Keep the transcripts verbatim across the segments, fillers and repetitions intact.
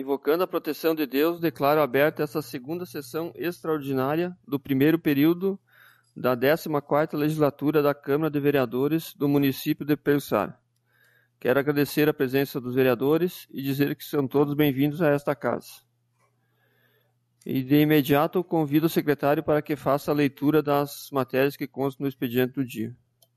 Invocando a proteção de Deus, declaro aberta esta segunda sessão extraordinária do primeiro período da décima quarta legislatura da Câmara de Vereadores do município de Pejuçara. Quero agradecer a presença dos vereadores e dizer que são todos bem-vindos a esta casa. E de imediato convido o secretário para que faça a leitura das matérias que constam no expediente do dia.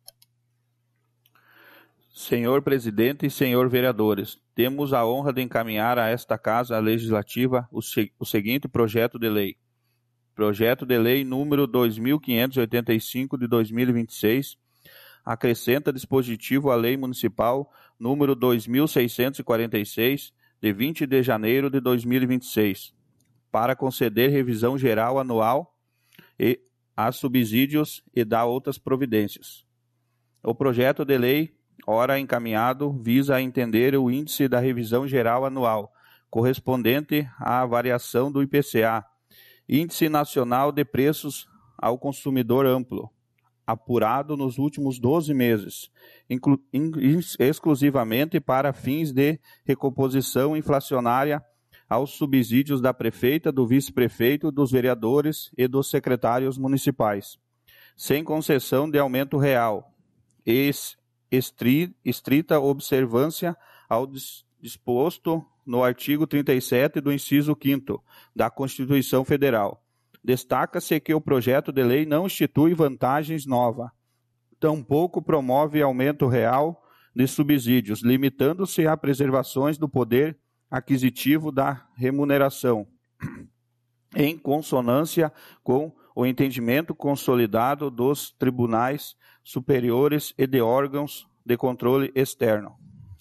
Senhor presidente e senhor vereadores, temos a honra de encaminhar a esta Casa Legislativa o, se, o seguinte projeto de lei. Projeto de lei número dois mil quinhentos e oitenta e cinco de dois mil e vinte e seis, acrescenta dispositivo à Lei Municipal número dois mil seiscentos e quarenta e seis, de vinte de janeiro de dois mil e vinte e seis, para conceder revisão geral anual e a subsídios e dar outras providências. O projeto de lei, ora encaminhado, visa a entender o índice da revisão geral anual, correspondente à variação do I P C A, Índice Nacional de Preços ao Consumidor Amplo, apurado nos últimos doze meses, inclu- in- exclusivamente para fins de recomposição inflacionária aos subsídios da prefeita, do vice-prefeito, dos vereadores e dos secretários municipais, sem concessão de aumento real, e estri- estrita observância ao dis- disposto no artigo trinta e sete do inciso quinto da Constituição Federal. Destaca-se que o projeto de lei não institui vantagens novas, tampouco promove aumento real de subsídios, limitando-se a preservações do poder aquisitivo da remuneração, em consonância com o entendimento consolidado dos tribunais superiores e de órgãos de controle externo.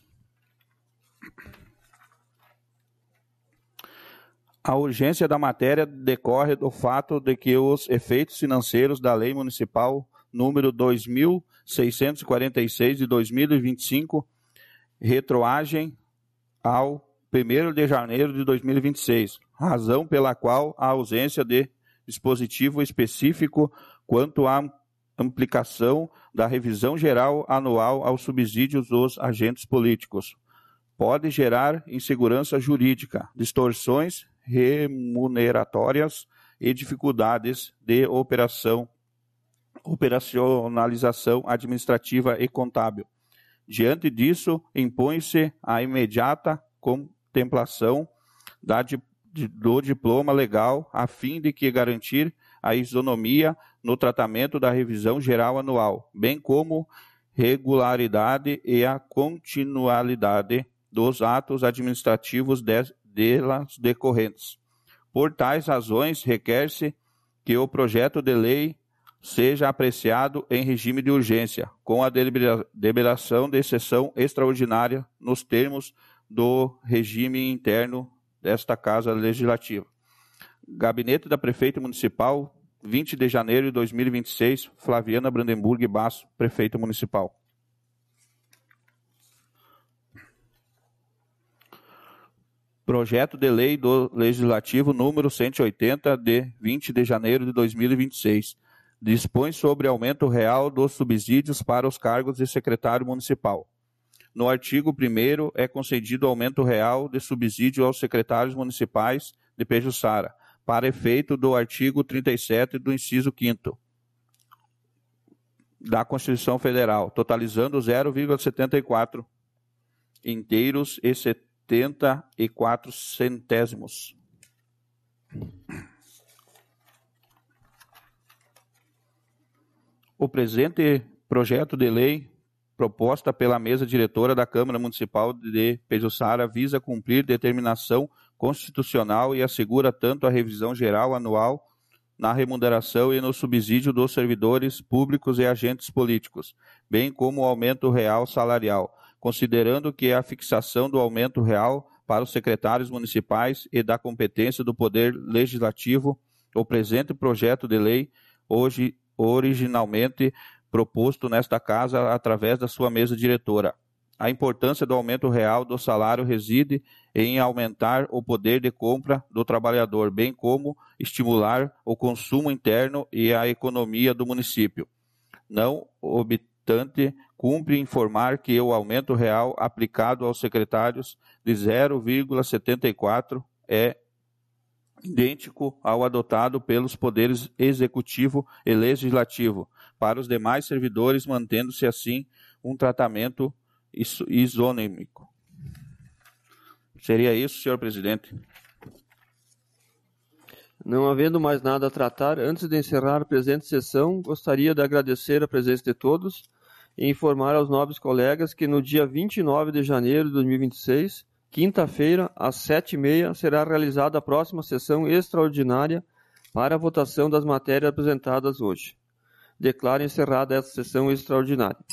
A urgência da matéria decorre do fato de que os efeitos financeiros da Lei Municipal número dois mil seiscentos e quarenta e seis de dois mil e vinte e cinco retroagem ao primeiro de janeiro de dois mil e vinte e seis, razão pela qual a ausência de dispositivo específico quanto à aplicação da revisão geral anual aos subsídios dos agentes políticos pode gerar insegurança jurídica, distorções remuneratórias e dificuldades de operação, operacionalização administrativa e contábil. Diante disso, impõe-se a imediata contemplação da, do diploma legal a fim de que garantir a isonomia no tratamento da revisão geral anual, bem como regularidade e a continuidade dos atos administrativos de, delas decorrentes. Por tais razões, requer-se que o projeto de lei seja apreciado em regime de urgência, com a delibera- deliberação de sessão extraordinária nos termos do regime interno desta Casa Legislativa. Gabinete da Prefeita Municipal, vinte de janeiro de dois mil e vinte e seis, Flaviana Brandenburg Basso, Prefeita Municipal. Projeto de Lei do Legislativo número cento e oitenta, de vinte de janeiro de dois mil e vinte e seis. Dispõe sobre aumento real dos subsídios para os cargos de secretário municipal. No artigo primeiro é concedido aumento real de subsídio aos secretários municipais de Pejuçara, para efeito do artigo trinta e sete do inciso quinto da Constituição Federal, totalizando zero vírgula setenta e quatro inteiros e setenta e quatro centésimos. O presente projeto de lei, proposta pela mesa diretora da Câmara Municipal de Pejuçara, visa cumprir determinação constitucional e assegura tanto a revisão geral anual na remuneração e no subsídio dos servidores públicos e agentes políticos, bem como o aumento real salarial, considerando que a fixação do aumento real para os secretários municipais e da competência do Poder Legislativo, o presente projeto de lei, hoje originalmente proposto nesta Casa através da sua mesa diretora. A importância do aumento real do salário reside em aumentar o poder de compra do trabalhador, bem como estimular o consumo interno e a economia do município. Não ob- obstante, cumpre informar que o aumento real aplicado aos secretários de zero vírgula setenta e quatro é idêntico ao adotado pelos poderes executivo e legislativo para os demais servidores, mantendo-se assim um tratamento iso- isonômico. Seria isso, senhor presidente. Não havendo mais nada a tratar, antes de encerrar a presente sessão, gostaria de agradecer a presença de todos e informar aos nobres colegas que no dia vinte e nove de janeiro de dois mil e vinte e seis, quinta-feira, às sete e meia, será realizada a próxima sessão extraordinária para a votação das matérias apresentadas hoje. Declaro encerrada essa sessão extraordinária.